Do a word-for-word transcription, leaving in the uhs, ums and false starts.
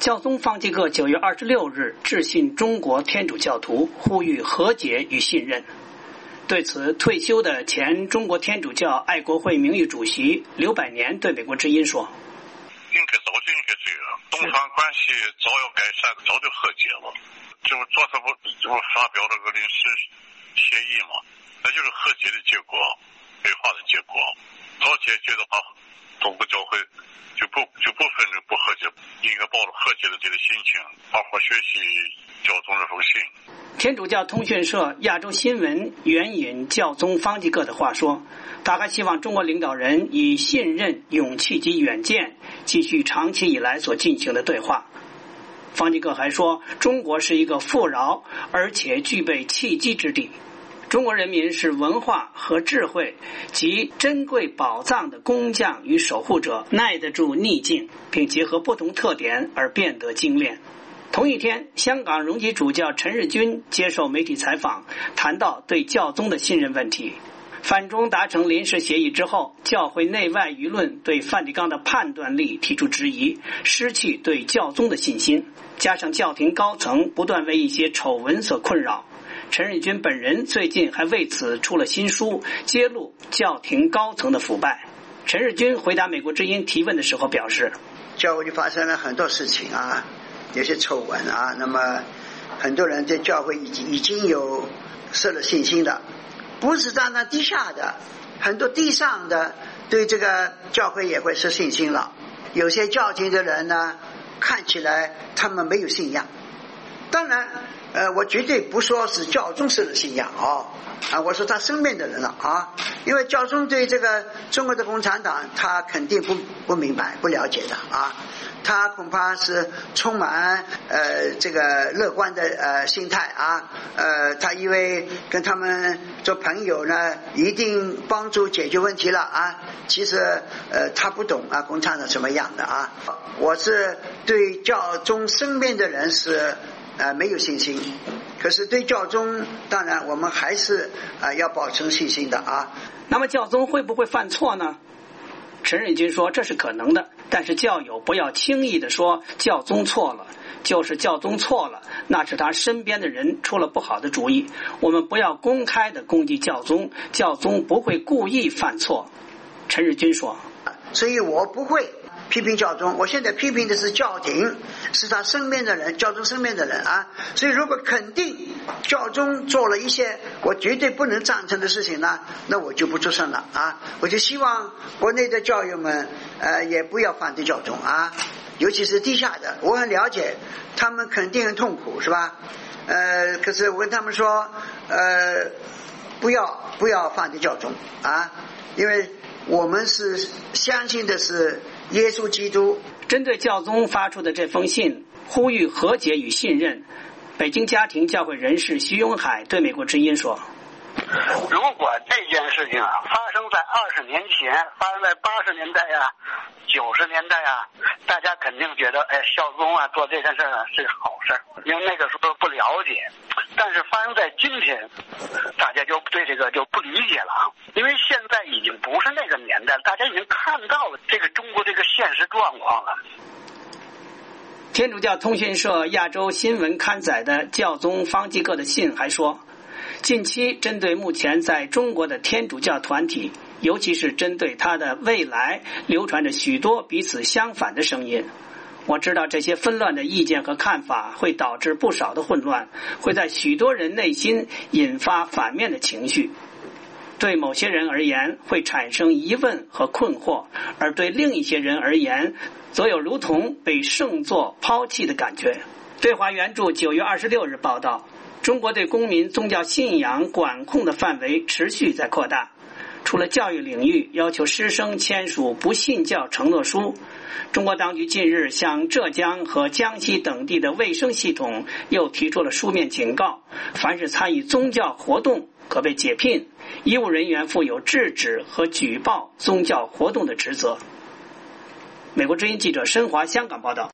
教宗方济各九月二十六日致信中国天主教徒，呼吁和解与信任。对此，退休的前中国天主教爱国会名誉主席刘百年对美国之音说：“ 应该早就应该这样，东方关系早要改善，早就和解了。这不昨天不这不发表了个临时协议嘛，那就是和解的结果，对话的结果。早解决的话，中国教会就不就不分着不和解，应该抱着和解的这个心情，好好学习教宗这封信。” 天主教通讯社亚洲新闻援引教宗方济各的话说，他还希望中国领导人以信任、勇气及远见继续长期以来所进行的对话。方济各还说，中国是一个富饶而且具备契机之地，中国人民是文化和智慧及珍贵宝藏的工匠与守护者，耐得住逆境，并结合不同特点而变得精炼。同一天，香港荣籍主教陈日君接受媒体采访，谈到对教宗的信任问题。梵中达成临时协议之后，教会内外舆论对梵蒂冈的判断力提出质疑，失去对教宗的信心，加上教廷高层不断为一些丑闻所困扰，陈日君本人最近还为此出了新书，揭露教廷高层的腐败。陈日君回答美国之音提问的时候表示， 教会就发生了很多事情啊，有些丑闻啊，那么很多人对教会已经已经有失了信心的，不是单单地下的，很多地上的对这个教会也会失信心了。有些教廷的人呢，看起来他们没有信仰。当然呃，我绝对不说是教宗失了信仰啊，啊，我说他身边的人了啊，因为教宗对这个中国的共产党他肯定不不明白不了解的啊，他恐怕是充满呃这个乐观的呃心态啊，呃他以为跟他们做朋友呢一定帮助解决问题了啊，其实呃他不懂啊共产党什么样的啊，我是对教宗身边的人是呃没有信心，可是对教宗当然我们还是呃要保持信心的啊。 那么教宗会不会犯错呢？陈日君说这是可能的，但是教友不要轻易的说教宗错了，就是教宗错了，那是他身边的人出了不好的主意，我们不要公开的攻击教宗，教宗不会故意犯错。陈日君说， 所以我不会批评教宗，我现在批评的是教廷，是他身边的人，教宗身边的人啊。所以如果肯定教宗做了一些我绝对不能赞成的事情呢，那我就不出声了啊。我就希望国内的教友们呃也不要反对教宗啊，尤其是地下的，我很了解他们肯定很痛苦是吧，呃可是我跟他们说呃不要不要反对教宗啊，因为我们是相信的是耶稣基督。 针对教宗发出的这封信，呼吁和解与信任，北京家庭教会人士徐永海对美国之音说， 如果这件事情啊发生在二十年前，发生在八十年代呀、九十年代啊，大家肯定觉得哎，教宗啊做这件事啊是好事，因为那个时候不了解。但是发生在今天，大家就对这个就不理解了啊，因为现在已经不是那个年代，大家已经看到了这个中国这个现实状况了。 天主教通讯社亚洲新闻刊载的教宗方济各的信还说，近期针对目前在中国的天主教团体，尤其是针对他的未来，流传着许多彼此相反的声音。我知道这些纷乱的意见和看法会导致不少的混乱，会在许多人内心引发反面的情绪。对某些人而言会产生疑问和困惑，而对另一些人而言则有如同被圣座抛弃的感觉。对华原著九月二十六日报道，中国对公民宗教信仰管控的范围持续在扩大，除了教育领域要求师生签署不信教承诺书，中国当局近日向浙江和江西等地的卫生系统又提出了书面警告，凡是参与宗教活动可被解聘，医务人员负有制止和举报宗教活动的职责。美国之音记者申华香港报道。